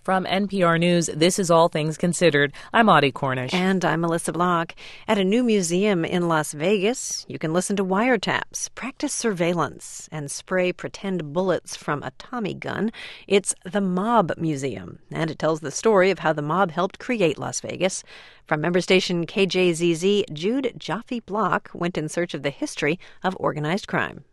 From NPR News, this is All Things Considered. I'm Audie Cornish. And I'm Melissa Block. At a new museum in Las Vegas, you can listen to wiretaps, practice surveillance, and spray pretend bullets from a Tommy gun. It's the Mob Museum, and it tells the story of how the mob helped create Las Vegas. From member station KJZZ, Jude Jaffe Block went in search of the history of organized crime.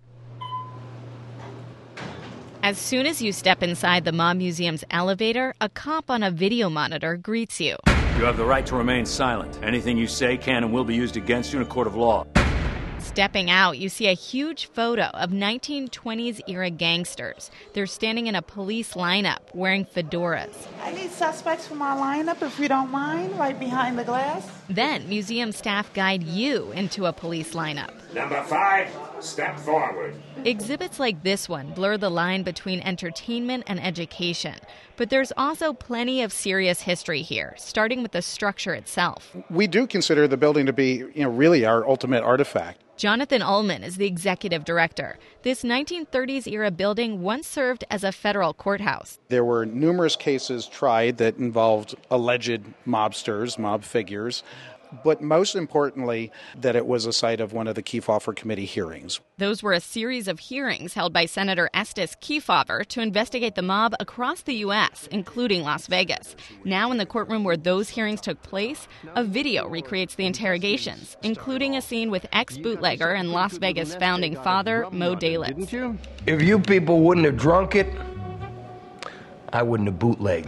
As soon as you step inside the Mob Museum's elevator, a cop on a video monitor greets you. You have the right to remain silent. Anything you say can and will be used against you in a court of law. Stepping out, you see a huge photo of 1920s-era gangsters. They're standing in a police lineup wearing fedoras. I need suspects for my lineup, if you don't mind, right behind the glass. Then, museum staff guide you into a police lineup. Number 5, step forward. Exhibits like this one blur the line between entertainment and education. But there's also plenty of serious history here, starting with the structure itself. We do consider the building to be, really our ultimate artifact. Jonathan Ullman is the executive director. This 1930s-era building once served as a federal courthouse. There were numerous cases tried that involved alleged mobsters, mob figures, but most importantly, that it was a site of one of the Kefauver Committee hearings. Those were a series of hearings held by Senator Estes Kefauver to investigate the mob across the U.S., including Las Vegas. Now in the courtroom where those hearings took place, a video recreates the interrogations, including a scene with ex-bootlegger and Las Vegas founding father, Mo Dalitz. Didn't you? If you people wouldn't have drunk it, I wouldn't have bootlegged.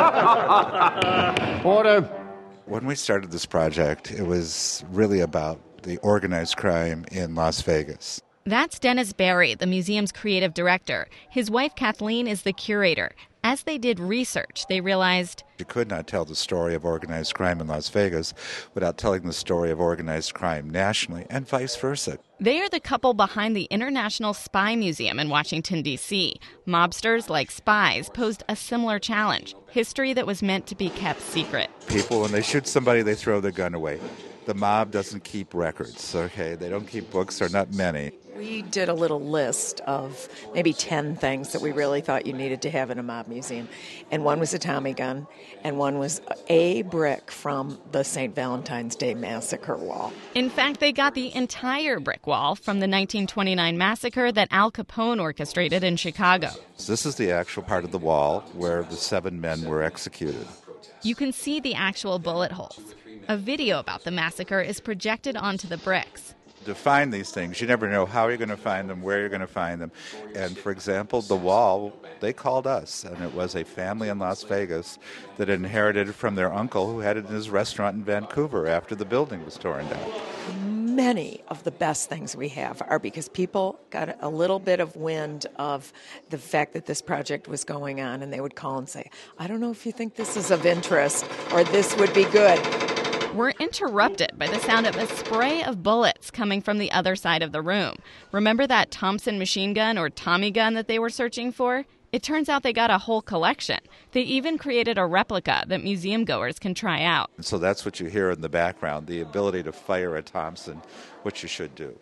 Order. When we started this project, it was really about the organized crime in Las Vegas. That's Dennis Barry, the museum's creative director. His wife, Kathleen, is the curator. As they did research, they realized You could not tell the story of organized crime in Las Vegas without telling the story of organized crime nationally, and vice versa. they are the couple behind the International Spy Museum in Washington, D.C. Mobsters, like spies, posed a similar challenge, history that was meant to be kept secret. People, when they shoot somebody, they throw their gun away. The mob doesn't keep records, okay? They don't keep books, or not many. We did a little list of maybe 10 things that we really thought you needed to have in a mob museum. And one was a Tommy gun, and one was a brick from the St. Valentine's Day Massacre wall. In fact, they got the entire brick wall from the 1929 massacre that Al Capone orchestrated in Chicago. This is the actual part of the wall where the 7 men were executed. You can see the actual bullet holes. A video about the massacre is projected onto the bricks. To find these things, you never know how you're going to find them, where you're going to find them. And, for example, the wall, they called us, and it was a family in Las Vegas that inherited it from their uncle who had it in his restaurant in Vancouver after the building was torn down. Many of the best things we have are because people got a little bit of wind of the fact that this project was going on, and they would call and say, I don't know if you think this is of interest or this would be good. We're interrupted by the sound of a spray of bullets coming from the other side of the room. Remember that Thompson machine gun or Tommy gun that they were searching for? It turns out they got a whole collection. They even created a replica that museum goers can try out. So that's what you hear in the background, the ability to fire a Thompson, which you should do.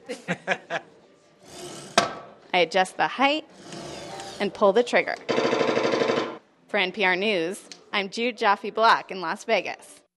I adjust the height and pull the trigger. For NPR News, I'm Jude Jaffe Block in Las Vegas.